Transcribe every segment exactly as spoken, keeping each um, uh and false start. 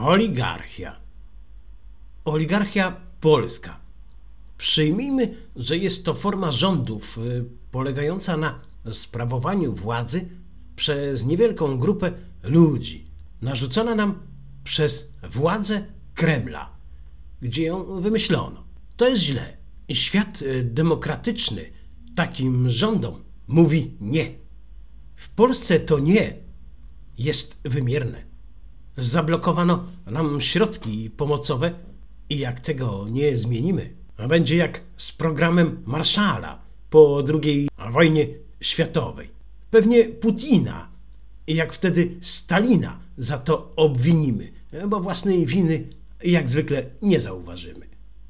Oligarchia. Oligarchia polska. Przyjmijmy, że jest to forma rządów y, polegająca na sprawowaniu władzy przez niewielką grupę ludzi, narzucona nam przez władzę Kremla, gdzie ją wymyślono. To jest źle. I świat y, demokratyczny takim rządom mówi nie. W Polsce to nie jest wymierne. Zablokowano nam środki pomocowe i jak tego nie zmienimy, będzie jak z programem Marshalla po drugiej wojnie światowej. Pewnie Putina i jak wtedy Stalina za to obwinimy, bo własnej winy jak zwykle nie zauważymy.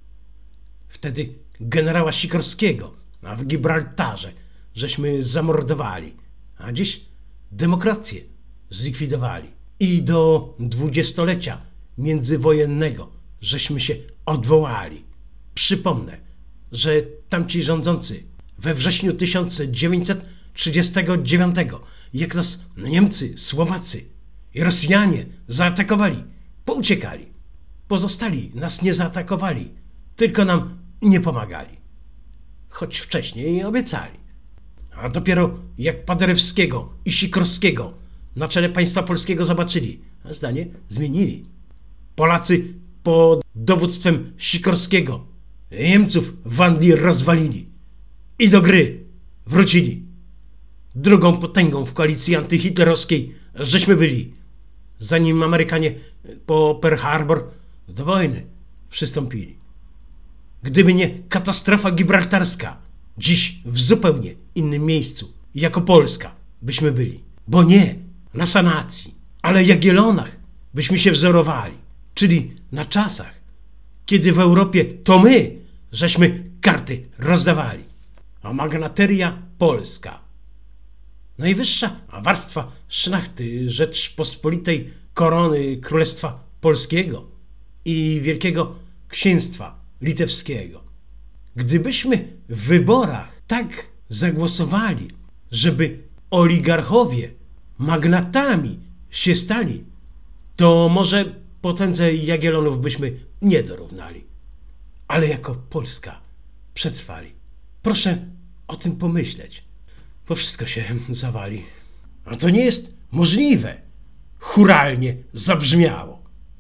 Wtedy generała Sikorskiego w Gibraltarze żeśmy zamordowali, a dziś demokrację zlikwidowali. I do dwudziestolecia międzywojennego żeśmy się odwołali. Przypomnę, że tamci rządzący we wrześniu tysiąc dziewięćset trzydziestego dziewiątego, jak nas Niemcy, Słowacy i Rosjanie zaatakowali, pouciekali. Pozostali nas nie zaatakowali, tylko nam nie pomagali. Choć wcześniej obiecali. A dopiero jak Paderewskiego i Sikorskiego na czele państwa polskiego zobaczyli, a zdanie zmienili. Polacy pod dowództwem Sikorskiego Niemców w Anglii rozwalili i do gry wrócili. Drugą potęgą w koalicji antyhitlerowskiej żeśmy byli, zanim Amerykanie po Pearl Harbor do wojny przystąpili. Gdyby nie katastrofa gibraltarska, dziś w zupełnie innym miejscu, jako Polska, byśmy byli. Bo nie na sanacji, ale Jagiellonach byśmy się wzorowali, czyli na czasach, kiedy w Europie to my żeśmy karty rozdawali. A magnateria polska. Najwyższa warstwa szlachty Rzeczpospolitej korony Królestwa Polskiego i Wielkiego Księstwa Litewskiego. Gdybyśmy w wyborach tak zagłosowali, żeby oligarchowie magnatami się stali, to może potędze Jagiellonów byśmy nie dorównali. Ale jako Polska przetrwali. Proszę o tym pomyśleć, bo wszystko się zawali. A to nie jest możliwe. Churalnie zabrzmiało.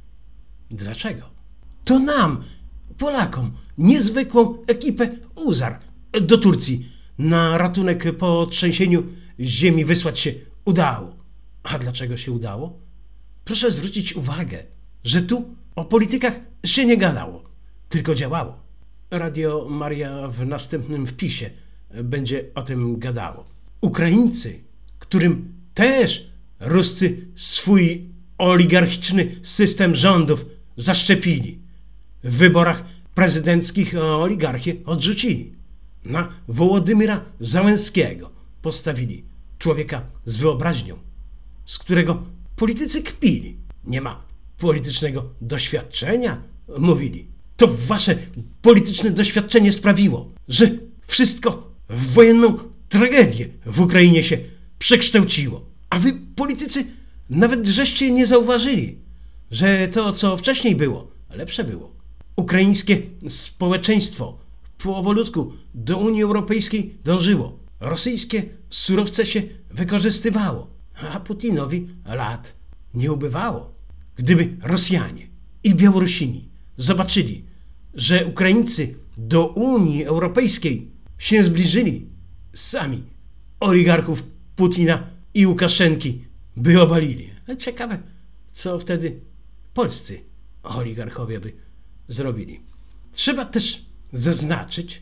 Dlaczego? To nam, Polakom, niezwykłą ekipę Uzar do Turcji na ratunek po trzęsieniu ziemi wysłać się udało. A dlaczego się udało? Proszę zwrócić uwagę, że tu o politykach się nie gadało, tylko działało. Radio Maria w następnym wpisie będzie o tym gadało. Ukraińcy, którym też Ruscy swój oligarchiczny system rządów zaszczepili, w wyborach prezydenckich oligarchię odrzucili. Na Wołodymyra Załęskiego postawili człowieka z wyobraźnią, z którego politycy kpili. Nie ma politycznego doświadczenia, mówili. To wasze polityczne doświadczenie sprawiło, że wszystko w wojenną tragedię w Ukrainie się przekształciło. A wy, politycy, nawet żeście nie zauważyli, że to, co wcześniej było, lepsze było. Ukraińskie społeczeństwo powolutku do Unii Europejskiej dążyło. Rosyjskie surowce się wykorzystywało, a Putinowi lat nie ubywało. Gdyby Rosjanie i Białorusini zobaczyli, że Ukraińcy do Unii Europejskiej się zbliżyli, sami oligarchów Putina i Łukaszenki by obalili. Ciekawe, co wtedy polscy oligarchowie by zrobili. Trzeba też zaznaczyć,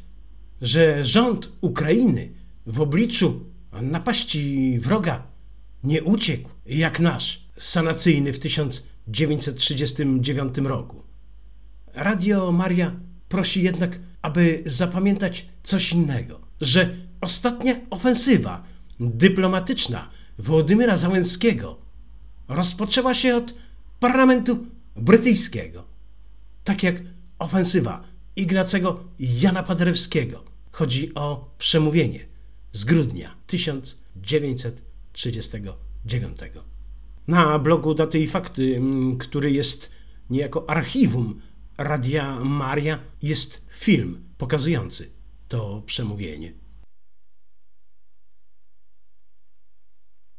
że rząd Ukrainy w obliczu napaści wroga nie uciekł jak nasz sanacyjny w tysiąc dziewięćset trzydziestym dziewiątym roku. Radio Maria prosi jednak, aby zapamiętać coś innego, że ostatnia ofensywa dyplomatyczna Wołodymyra Załęskiego rozpoczęła się od parlamentu brytyjskiego, tak jak ofensywa Ignacego Jana Paderewskiego. Chodzi o przemówienie z grudnia tysiąc dziewięćset trzydziestego dziewiątego. Na blogu Daty i Fakty, który jest niejako archiwum Radia Maria jest film pokazujący to przemówienie.